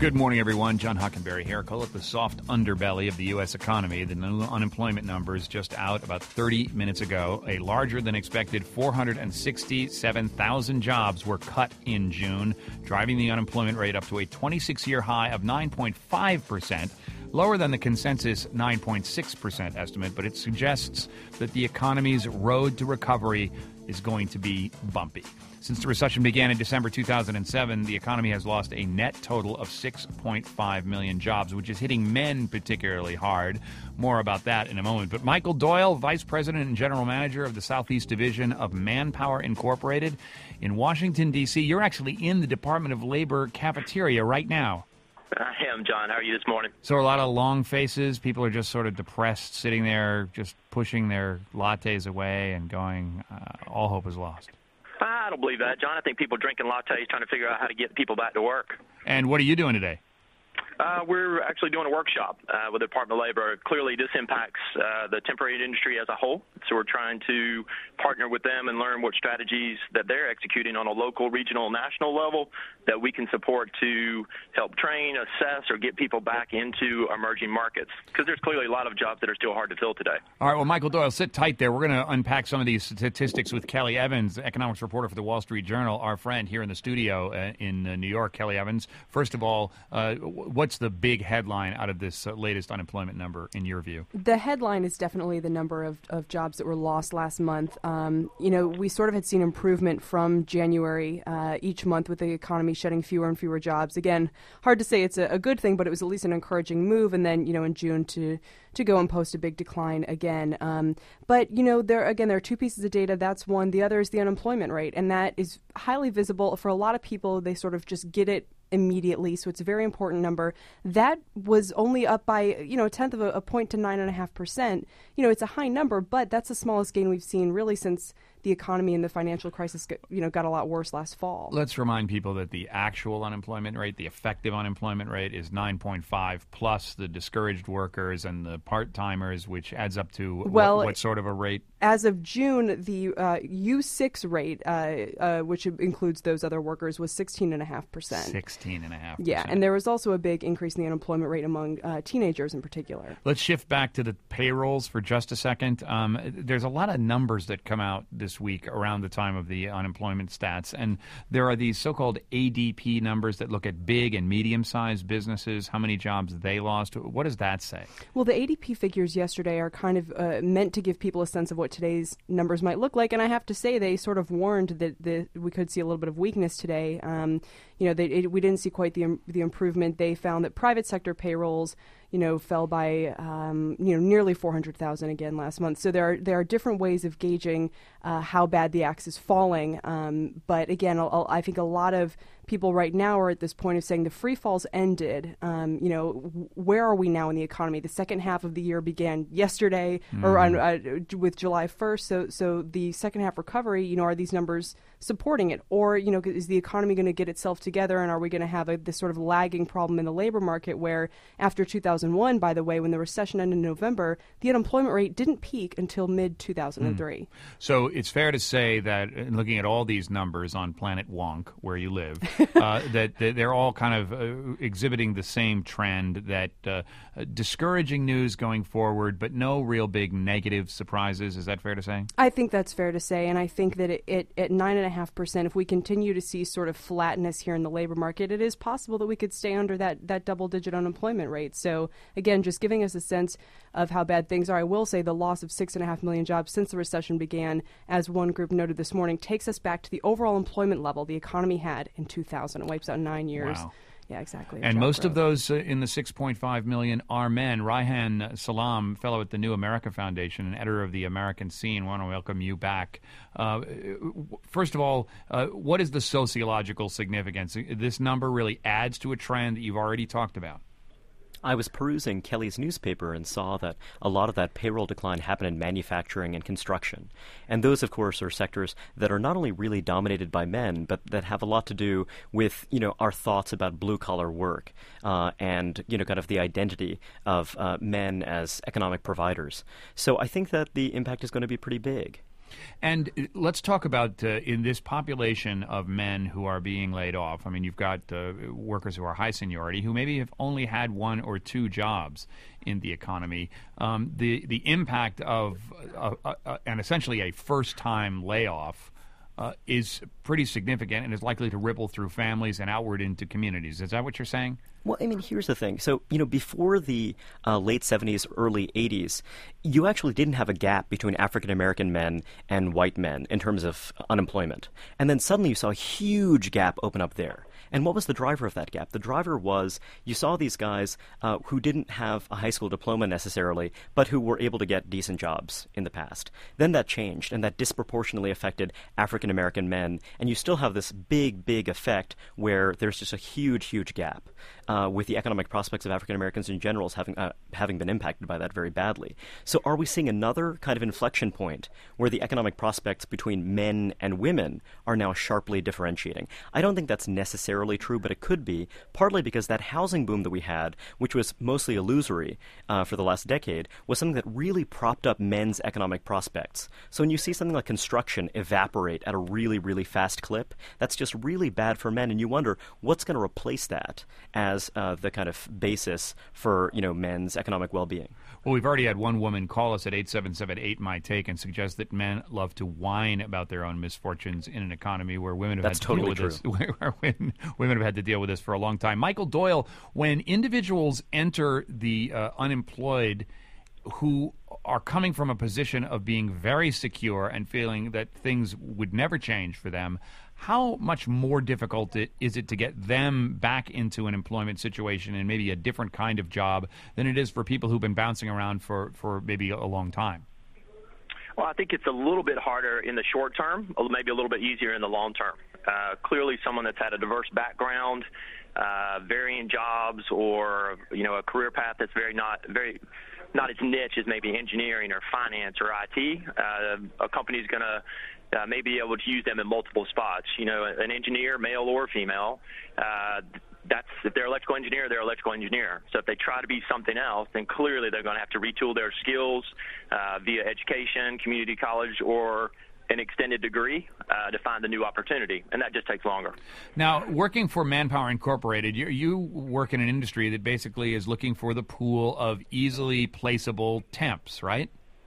Good morning, everyone. John Hockenberry here. Call it the soft underbelly of the U.S. economy. The new unemployment numbers just out about 30 minutes ago. A larger than expected 467,000 jobs were cut in June, driving the unemployment rate up to a 26-year high of 9.5%. Lower than the consensus 9.6% estimate, but it suggests that the economy's road to recovery is going to be bumpy. Since the recession began in December 2007, the economy has lost a net total of 6.5 million jobs, which is hitting men particularly hard. More about that in a moment. But Michael Doyle, Vice President and General Manager of the Southeast Division of Manpower Incorporated in Washington, D.C., you're actually in the Department of Labor cafeteria right now. I am, John. How are you this morning? So a lot of long faces. People are just sort of depressed, sitting there, just pushing their lattes away and going, all hope is lost. I don't believe that, John. I think people drinking lattes trying to figure out how to get people back to work. And what are you doing today? We're actually doing a workshop with the Department of Labor. Clearly, this impacts the temporary industry as a whole, so we're trying to partner with them and learn what strategies that they're executing on a local, regional, national level that we can support to help train, assess, or get people back into emerging markets, because there's clearly a lot of jobs that are still hard to fill today. All right, well, Michael Doyle, sit tight there. We're going to unpack some of these statistics with Kelly Evans, economics reporter for the Wall Street Journal, our friend here in the studio in New York. Kelly Evans, first of all, what's the big headline out of this latest unemployment number in your view? The headline is definitely the number of jobs that were lost last month. We sort of had seen improvement from January each month with the economy shedding fewer and fewer jobs. Again, hard to say it's a good thing, but it was at least an encouraging move. And then, in June to go and post a big decline again. But there are two pieces of data. That's one. The other is the unemployment rate. And that is highly visible for a lot of people. They sort of just get it immediately, so it's a very important number. That was only up by, a tenth of a point to 9.5%. It's a high number, but that's the smallest gain we've seen really since the economy and the financial crisis, got a lot worse last fall. Let's remind people that the actual unemployment rate, the effective unemployment rate, is 9.5 plus the discouraged workers and the part-timers, which adds up to what sort of a rate? As of June, the U6 rate, which includes those other workers, was 16.5%. 16.5%. Yeah, and there was also a big increase in the unemployment rate among teenagers in particular. Let's shift back to the payrolls for just a second. There's a lot of numbers that come out this week around the time of the unemployment stats, and there are these so-called ADP numbers that look at big and medium-sized businesses, how many jobs they lost. What does that say? Well, the ADP figures yesterday are kind of meant to give people a sense of what today's numbers might look like, and I have to say they sort of warned that we could see a little bit of weakness today. We didn't see quite the improvement. They found that private sector payrolls fell by nearly 400,000 again last month. So there are different ways of gauging how bad the axe is falling. But again, I think a lot of people right now are at this point of saying the free falls ended. Where are we now in the economy? The second half of the year began yesterday with July 1st. So the second half recovery, are these numbers supporting it? Or, is the economy going to get itself together, and are we going to have this sort of lagging problem in the labor market where after 2001, by the way, when the recession ended in November, the unemployment rate didn't peak until mid-2003. So it's fair to say that in looking at all these numbers on planet Wonk, where you live, that they're all kind of exhibiting the same trend, that discouraging news going forward, but no real big negative surprises. Is that fair to say? I think that's fair to say, and I think that at 9.5%, if we continue to see sort of flatness here in the labor market, it is possible that we could stay under that double-digit unemployment rate. So, again, just giving us a sense of how bad things are. I will say the loss of 6.5 million jobs since the recession began, as one group noted this morning, takes us back to the overall employment level the economy had in 2000. It wipes out 9 years. Wow. Yeah, exactly. And most of those in the 6.5 million are men. Raihan Salam, fellow at the New America Foundation and editor of the American Scene, I want to welcome you back. First of all, what is the sociological significance? This number really adds to a trend that you've already talked about. I was perusing Kelly's newspaper and saw that a lot of that payroll decline happened in manufacturing and construction. And those, of course, are sectors that are not only really dominated by men, but that have a lot to do with, our thoughts about blue-collar work and, kind of the identity of men as economic providers. So I think that the impact is going to be pretty big. And let's talk about in this population of men who are being laid off. I mean, you've got workers who are high seniority who maybe have only had one or two jobs in the economy. The impact of and essentially a first-time layoff is pretty significant and is likely to ripple through families and outward into communities. Is that what you're saying? Well, I mean, here's the thing. So, before the late 70s, early 80s, you actually didn't have a gap between African-American men and white men in terms of unemployment. And then suddenly you saw a huge gap open up there. And what was the driver of that gap? The driver was you saw these guys who didn't have a high school diploma necessarily, but who were able to get decent jobs in the past. Then that changed, and that disproportionately affected African-American men. And you still have this big, big effect where there's just a huge, huge gap with the economic prospects of African-Americans in general having been impacted by that very badly. So are we seeing another kind of inflection point where the economic prospects between men and women are now sharply differentiating? I don't think that's necessarily true, but it could be, partly because that housing boom that we had, which was mostly illusory for the last decade, was something that really propped up men's economic prospects. So when you see something like construction evaporate at a really, really fast clip, that's just really bad for men, and you wonder what's going to replace that as the kind of basis for men's economic well-being. Well, we've already had one woman call us at 877-8-MY-TAKE and suggest that men love to whine about their own misfortunes in an economy where women have had to deal with this. Where women have had to deal with this for a long time. Michael Doyle, when individuals enter the unemployed who are coming from a position of being very secure and feeling that things would never change for them, how much more difficult is it to get them back into an employment situation and maybe a different kind of job than it is for people who've been bouncing around for maybe a long time? Well, I think it's a little bit harder in the short term, maybe a little bit easier in the long term. Clearly, someone that's had a diverse background, varying jobs, or a career path that's not as niche as maybe engineering or finance or IT. A company's going to maybe be able to use them in multiple spots. An engineer, male or female, if they're electrical engineer, they're electrical engineer. So if they try to be something else, then clearly they're going to have to retool their skills via education, community college, or an extended degree to find a new opportunity, and that just takes longer. Now, working for Manpower Incorporated, you work in an industry that basically is looking for the pool of easily placeable temps, right?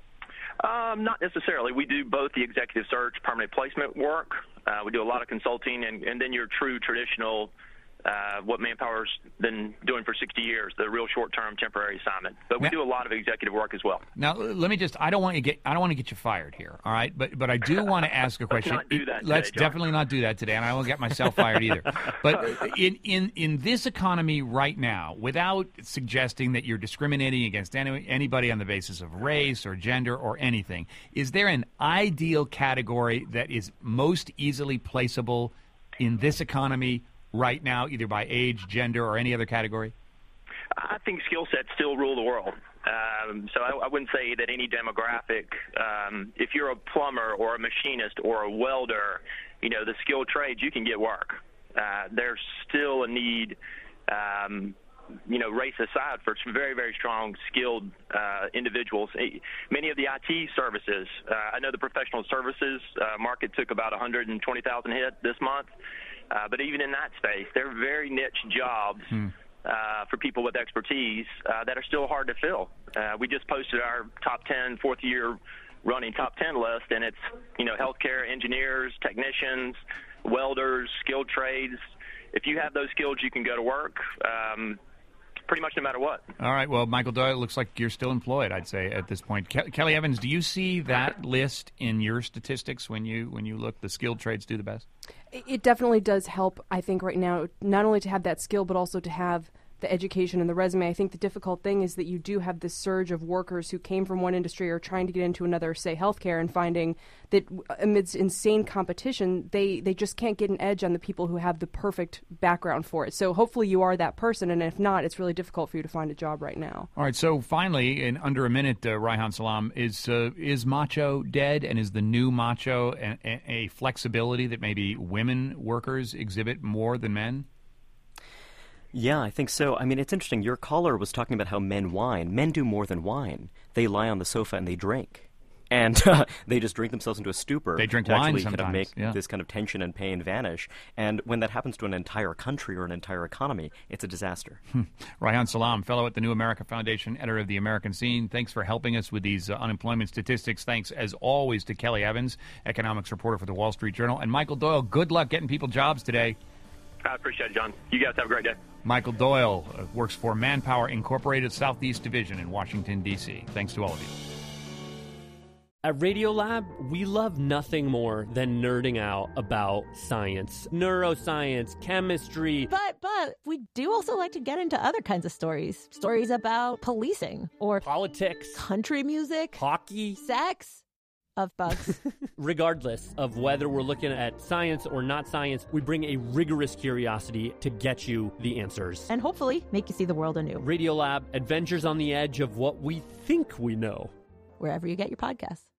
Not necessarily. We do both the executive search, permanent placement work. We do a lot of consulting, and then your true traditional what Manpower's been doing for 60 years, the real short-term temporary assignment. But we do a lot of executive work as well. Now, let me I don't want to get you fired here, all right? But I do want to ask a question. Let's not do that today, Let's John. Definitely not do that today, and I won't get myself fired either. But in this economy right now, without suggesting that you're discriminating against anybody on the basis of race or gender or anything, is there an ideal category that is most easily placeable in this economy right now, either by age, gender, or any other category? I think skill sets still rule the world. So I wouldn't say that any demographic, if you're a plumber or a machinist or a welder, the skilled trades, you can get work. There's still a need, race aside, for some very, very strong, skilled individuals. Many of the IT services, I know the professional services market took about 120,000 hit this month. But even in that space, they're very niche jobs for people with expertise that are still hard to fill. We just posted our top 10, fourth year running top 10 list, and it's, healthcare engineers, technicians, welders, skilled trades. If you have those skills, you can go to work pretty much no matter what. All right. Well, Michael Doyle, it looks like you're still employed, I'd say, at this point. Kelly Evans, do you see that list in your statistics when you look, the skilled trades do the best? It definitely does help, I think, right now, not only to have that skill, but also to have the education and the resume. I think the difficult thing is that you do have this surge of workers who came from one industry or trying to get into another, say healthcare, and finding that amidst insane competition, they just can't get an edge on the people who have the perfect background for it. So hopefully you are that person, and if not, it's really difficult for you to find a job right now. All right, so finally, in under a minute, Reihan Salam, is macho dead, and is the new macho a flexibility that maybe women workers exhibit more than men? Yeah, I think so. I mean, it's interesting. Your caller was talking about how men whine. Men do more than whine. They lie on the sofa and they drink. And they just drink themselves into a stupor. They drink to wine actually kind of sometimes, make this kind of tension and pain vanish. And when that happens to an entire country or an entire economy, it's a disaster. Rayhan Salam, fellow at the New America Foundation, editor of The American Scene. Thanks for helping us with these unemployment statistics. Thanks, as always, to Kelly Evans, economics reporter for the Wall Street Journal. And Michael Doyle, good luck getting people jobs today. I appreciate it, John. You guys have a great day. Michael Doyle works for Manpower Incorporated Southeast Division in Washington, D.C. Thanks to all of you. At Radiolab, we love nothing more than nerding out about science, neuroscience, chemistry. But we do also like to get into other kinds of stories. Stories about policing or Politics, country music, hockey, sex, of bugs. Regardless of whether we're looking at science or not science, we bring a rigorous curiosity to get you the answers. And hopefully make you see the world anew. Radiolab, adventures on the edge of what we think we know. Wherever you get your podcasts.